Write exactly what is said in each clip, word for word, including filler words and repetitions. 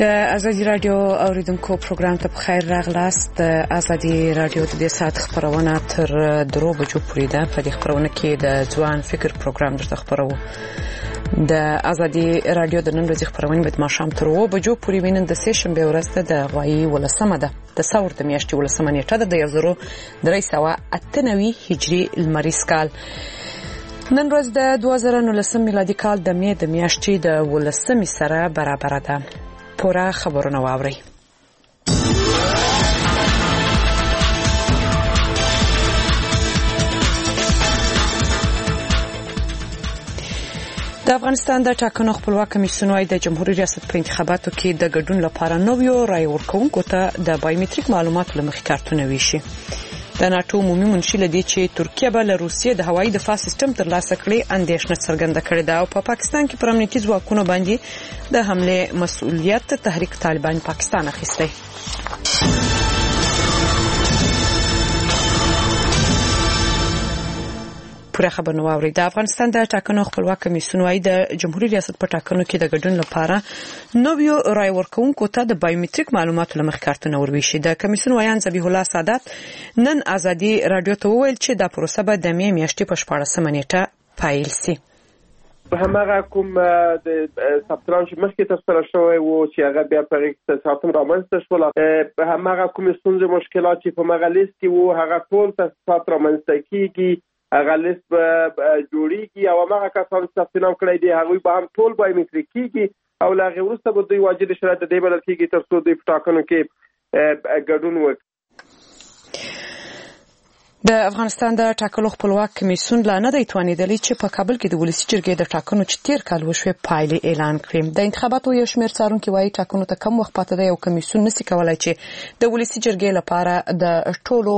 د ازادي رادیو اوریدونکو پروګرام ته بخیر راغلاست. د ازادي رادیو د ساعت خبرونه تر درو بجو پورې ده. په دې خبرونه کې د ځوان فکر پروګرام درته خبرو. د ازادي رادیو د نن ورځې خبرونه به ماښام تر اوه بجو پورې وینم. د سې شنبه ورځ ته د غوایي ولسمه ده د ثور د میاشتې ولسمه نیټه ده د یو زرو درې سوه اته نوي هجري لمریز کال. نن ورځ د دوه زره نولسم میلادي کال د مې د میاشتې د ولسمې سره برابر ده. پورا خبرونه واوري. د افغانستان د ټاکنو خپلواک کمیسیون وايي د جمهوریت ریاست په انتخاباتو کې د ګډون لپاره نویو رای ورکوونکو ته د بایومټریک معلوماتو له مخې کارتونه ویشي. د ناتو عمومي منشي لدی چې ترکیه به له روسیې د هوایي دفاع سیستم ترلاسه کړي اندېښنه څرګنده کړې ده او په پا پاکستان کې پر امنیتي ځواکونو باندې د حمله مسؤلیت تحریک طالبان پاکستان اخیستی. پوره خبر نو اوري. د افغانستان د ټاکنو خپلواک کمیسیون وايي د جمهوریت ریاست په ټاکنو کې د ګډون لپاره نویو رای ورکوونکو ته د بایومټریک معلوماتو لمخې کارتونه ورویشي. د کمیسیون وایي ذبیح الله سادات نن ازادي رادیو ته وویل چې دا پروسه به د مې میاشتې په شپاړسمه نیټه پیل شي. همغه کوم د سپتران چې مخکې تر سره شوی وو چې هغه بیا په اقتصادي رامنځته شول، همغه کوم ستونزې مشکلات چې په مغه لیست کې وو هغه ټول تصادف رامنځته کیږي، هغه لیست به جوړیږي او هغه کسان چې ثبت نام کړی دي هغوی به هم ټول بایومټریک کیږي او له هغې وروسته به دوی واجد شرایط د دې بلل کیږي تر څو دوی په ټاکنو کې ګډون وکړي. د افغانستان د ټاکنو خپلواک کمیسیون لا نه دی توانیدلی چې په کابل کې د ولسی جرګې د ټاکنو چې تیر کال وشوي پایلې اعلان کړي. د انتخاباتو یو شمېر څارونکي وايي ټاکنو ته کم وخت پاتې دی او کمیسیون نشي کولای چې د ولسی جرګې لپاره د ټولو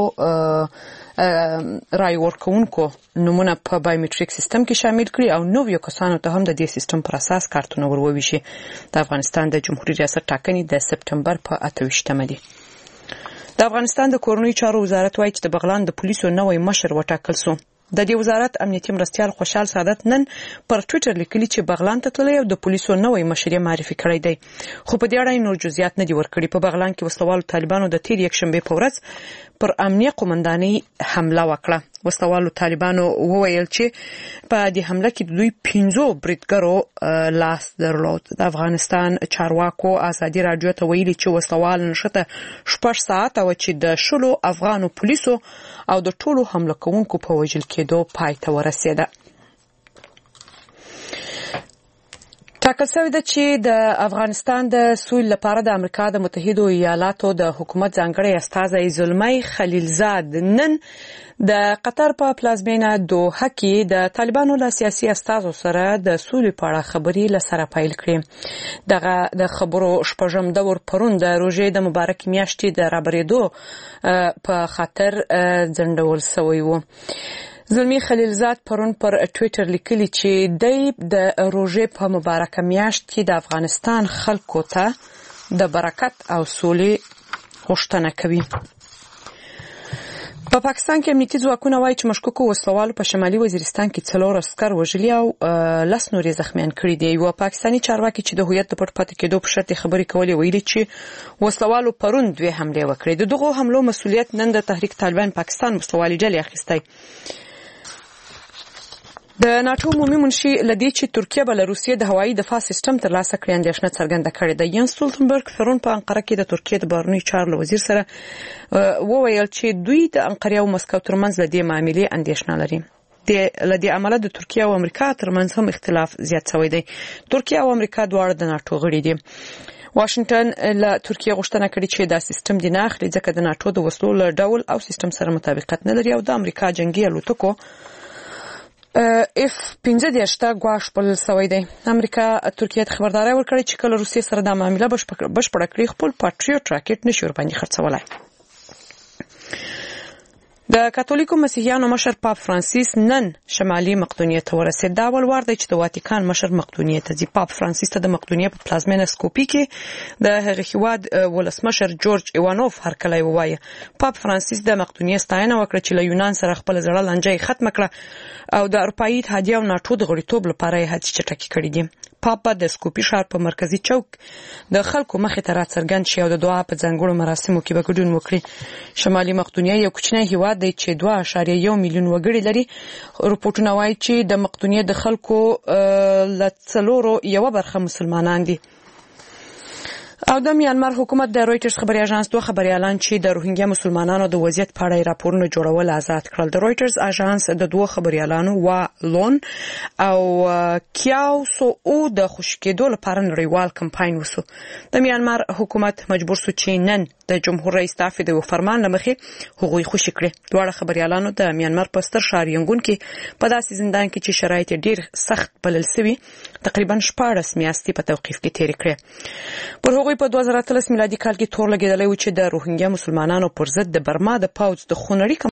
رای ورکوونکو نمونه په بایومټریک سیستم کې شامل کړي او نو یو کسانو ته هم د دې سیستم پر اساس کارتونه ورویشي. د افغانستان د جمهوریت ریاست ټاکنې د سپټمبر په اته ویشتمه دي. د افغانستان د کورنۍ چارو وزارت وايي چې د بغلان د پولیسو نوې مشر وټاکل شو. د دې وزارت امنیتي مرستیال خوشحال سعادت نن پر ټوئیټر لیکلي چې بغلان ته تللی او د پولیسو نوې مشر معرفي کړی دی، خو په دې اړه نور جزئیات نه دي ورکړي. په بغلان کې وسلوالو طالبانو د تیر یک شنبه په ورځ پر امنیه قومندانۍ حمله وکړه. وسلوالو طالبانو وویل چې په دې حمله کې دوی پنځو بریدګرو لاس درلود. د افغانستان چارواکو ازادي رادیو ته ویلي چې وسلوال نشته شپږ ساعت او چې د شلو افغانو پولیسو او د ټولو حمله کوونکو په وژل کېدو پای ته ورسېده. ټاکل شوی ده چې د افغانستان د سولې لپاره د امریکا د متحده ایالاتو د حکومت ځانګړی استازی زلمی خلیلزاد نن د قطر په پلازمینه دوحه کې د طالبانو له سیاسي استازو سره د سولې په اړه خبرې لسره پیل کړې. دغه د خبرو شپږم دور پرون د روژې د مبارک میاشتې د رابرېدو په خاطر ځنډول شوی و. زلمی خلیلزاد پرون پر ټوئیټر لیکلی چې د د روژې په مبارکه میاشت کې د افغانستان خلکو ته د برکت او سولې غوښتنه کوي. په پاکستان کې امنیتي ځواکونه وايي چې مشکوکو وسلوالو په شمالي وزیرستان کې څلور عسکر وژلي او لس نورې زخمیان کړي دي. یو پاکستاني چارواکي چې د هویت د پټ پاتې کېدو په شرط خبرې کولې ویلي چې وسلوالو پرون دوه حمله وکړې. د دغو حملو مسؤلیت نن د تحریک طالبان پاکستان وسلوالي ډلې اخیستی. د ناتو عمومي منشي لدی چې ترکیه به له روسیې د هوایي دفاع سیستم ترلاسه کړي اندېښنه څرګنده کړې ده. ینس ستولتنبرګ پرون په انقره کې د ترکیې د بهرنیو چارو وزیر سره وویل چې دوی د انقره او مسکو ترمنځ د دې معاملې اندېښنه لري. د لدی عمله د ترکیه او امریکا ترمنځ هم اختلاف زیات شوی دی. ترکیه او امریکا دواړه د ناتو غړي دي. واشنگټن له ترکیه غوښتنه کړې چې دا سیستم دی نه اخلي ځکه د ناتو د وسلو له ډول او سیستم سره مطابقت نه لري او د امریکا جنگي الوتکو اف پنځه دیشته ګواښ بلل شوی دی. امریکا ترکیه ته خبرداری ورکړې چې کله روسیې سره د معامله بشپړه کړي خپل پاټریوټ راکټ نشي ورباندې خرڅولای. د کاتولیکو مسیحیانو مشر پاپ فرانسیس نن شمالي مقدونیه ته ورسېد. دا اول وار دی چې د واتیکان مشر مقدونیه ته ځي. پاپ فرانسیس ته د مقدونیه په پلازمینه سکوپي کې د هغې هېواد ولسمشر جورج ایوانوف هرکلی ووایه. پاپ فرانسیس د مقدونیه ستاینه وکړه چې له یونان سره خپله زړه لانجه یې ختمه کړه او د اروپایي اتحادیې او ناټو د غړیتوب لپاره یې هڅې چټکې کړې دي. پاپا د سکوپي ښار په مرکزی چوک د خلکو مخې ته راڅرګند شي او د دعا په ځانګړو مراسمو کې به ګډون وکړي. شمالي مقدونیه یو کوچنی هیواد دی چې دوه اعشاریه یو میلیون وګړي لري. رپورټونه وايي چې د مقدونیه د خلکو له څلورو یوه برخه مسلمانان دي. او د میانمار حکومت د رويټرز خبري اژانس دوه خبريالان چې د روهینګیا مسلمانانو د وضعیت په اړه راپورونه جوړول آزاد کړل. د رويټرز اژانس د دوه خبريالانو وا لون او کیاو سو او د خوشکېدو لپاره نړیوال کمپاین وسو. د میانمار حکومت مجبور سو چې نن د جمهور رئیس تافې د فرمان لمخې هغوی خوشی کړي. دواړه خبريالانو د میانمار په ستر ښار ینګون کې په داسې زندان کې چې شرایط ډیر سخت بلل شوی تقریبا شپږ میاشتې په توقیف کې تیر کړي. پر هغوی په دوه زره اتلس میلادي کال کې تور لګیدلی و چې د روهینګیا مسلمانانو پر ضد د برما د پوځ د خونړي